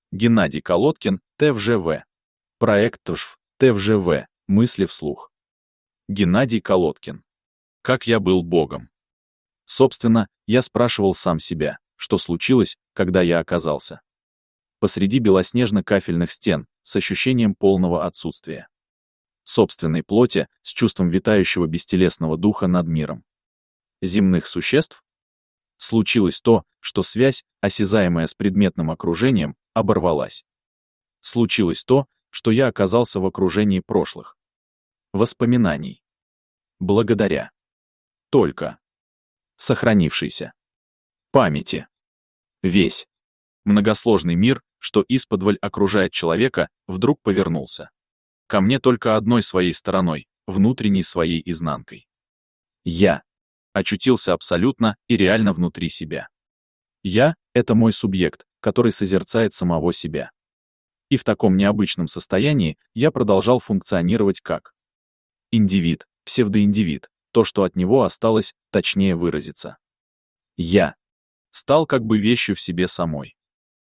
Геннадий Колодкин, ТВЖВ. Проект ТВЖВ, ТВЖВ. Мысли вслух. Геннадий Колодкин. Как я был Богом. Собственно, я спрашивал сам себя, что случилось, когда я оказался посреди белоснежно-кафельных стен, с ощущением полного отсутствия собственной плоти, с чувством витающего бестелесного духа над миром земных существ. Случилось то, что связь, осязаемая с предметным окружением, оборвалась. Случилось то, что я оказался в окружении прошлых воспоминаний. Благодаря только сохранившейся памяти. Весь многосложный мир, что исподволь окружает человека, вдруг повернулся ко мне только одной своей стороной, внутренней своей изнанкой. Я очутился абсолютно и реально внутри себя. Я — это мой субъект, который созерцает самого себя. И в таком необычном состоянии я продолжал функционировать как индивид, псевдоиндивид, то, что от него осталось, точнее выразиться. Я стал как бы вещью в себе самой.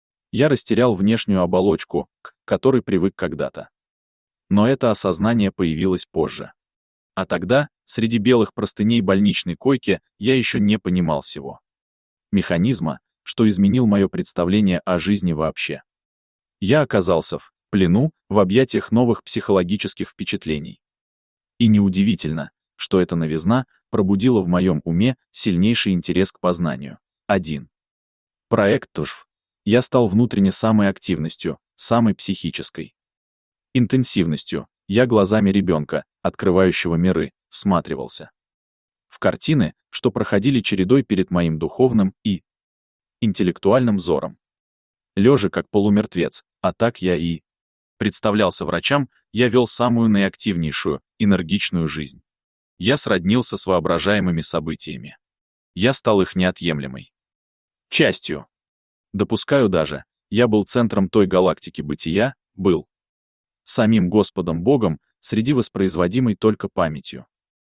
Я растерял внешнюю оболочку, к которой привык когда-то. Но это осознание появилось позже. А тогда, среди белых простыней больничной койки, я еще не понимал всего механизма, что изменил мое представление о жизни вообще. Я оказался в плену, в объятиях новых психологических впечатлений. И неудивительно, что эта новизна пробудила в моем уме сильнейший интерес к познанию. 1. Проект ТВЖВ. Я стал внутренне самой активностью, самой психической интенсивностью. Я глазами ребенка, открывающего миры, всматривался в картины, что проходили чередой перед моим духовным и интеллектуальным взором. Лежа как полумертвец, а так я и представлялся врачам, я вел самую наиактивнейшую, энергичную жизнь. Я сроднился с воображаемыми событиями. Я стал их неотъемлемой частью. Допускаю даже, я был центром той галактики бытия, был самим Господом Богом среди воспроизводимой только памятью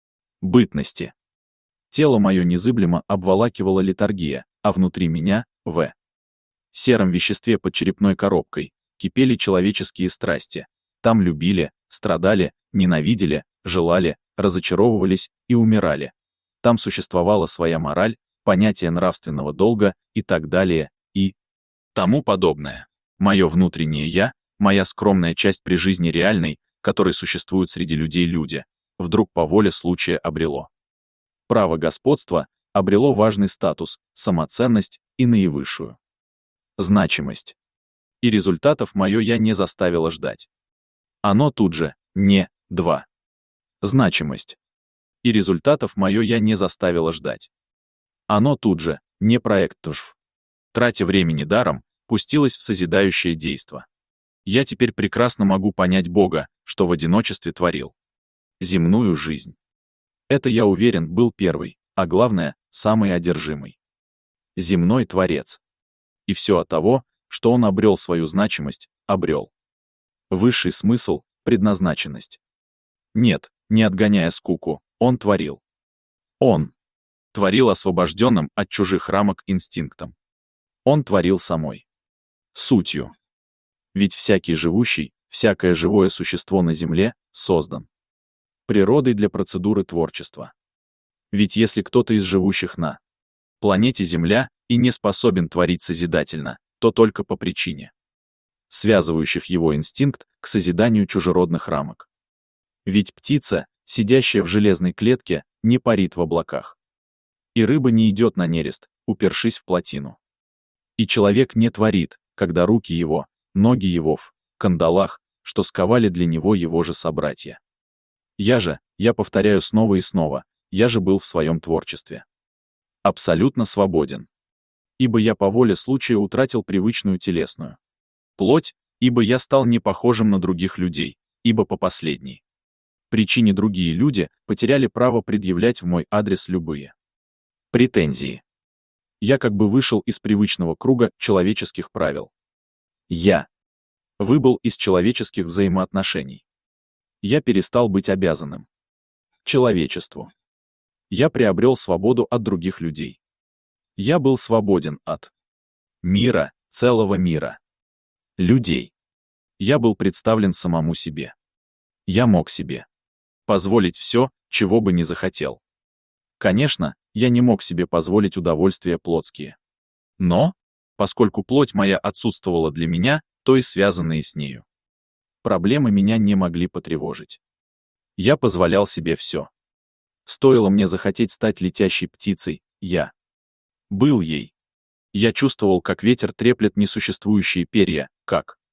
бытности. Тело мое незыблемо обволакивала летаргия, а внутри меня, в сером веществе под черепной коробкой, кипели человеческие страсти. Там любили, страдали, ненавидели, желали, разочаровывались и умирали. Там существовала своя мораль, понятие нравственного долга и так далее, и тому подобное. Мое внутреннее «я», моя скромная часть при жизни реальной, которой существуют среди людей люди, вдруг по воле случая обрело право господства, обрело важный статус, самоценность и наивысшую значимость. И результатов мое «я» не заставило ждать. Оно тут же, не, 2. Значимость. И результатов мое «я» не заставило ждать. Оно тут же, не проект ТВЖВ. Тратя времени даром, пустилось в созидающее действо. Я теперь прекрасно могу понять Бога, что в одиночестве творил земную жизнь. Это, я уверен, был первый, а главное, самый одержимый земной Творец. И все от того, что он обрел свою значимость, обрел высший смысл, предназначенность. Нет, не отгоняя скуку, он творил. Он творил освобожденным от чужих рамок инстинктом. Он творил самой сутью. Ведь всякий живущий, всякое живое существо на Земле создан природой для процедуры творчества. Ведь если кто-то из живущих на планете Земля и не способен творить созидательно, то только по причине связывающих его инстинкт к созиданию чужеродных рамок. Ведь птица, сидящая в железной клетке, не парит в облаках. И рыба не идет на нерест, упершись в плотину. И человек не творит, когда руки его, ноги его в кандалах, что сковали для него его же собратья. Я повторяю снова и снова, я же был в своем творчестве абсолютно свободен. Ибо я по воле случая утратил привычную телесную плоть, ибо я стал не похожим на других людей, ибо по последней причине другие люди потеряли право предъявлять в мой адрес любые претензии. Я как бы вышел из привычного круга человеческих правил. Я выбыл из человеческих взаимоотношений. Я перестал быть обязанным человечеству. Я приобрел свободу от других людей. Я был свободен от мира, целого мира. людей. Я был представлен самому себе. Я мог себе позволить все, чего бы не захотел. Конечно, я не мог себе позволить удовольствия плотские. Но, поскольку плоть моя отсутствовала для меня, то и связанные с нею проблемы меня не могли потревожить. Я позволял себе все. Стоило мне захотеть стать летящей птицей, я был ей. Я чувствовал, как ветер треплет несуществующие перья, как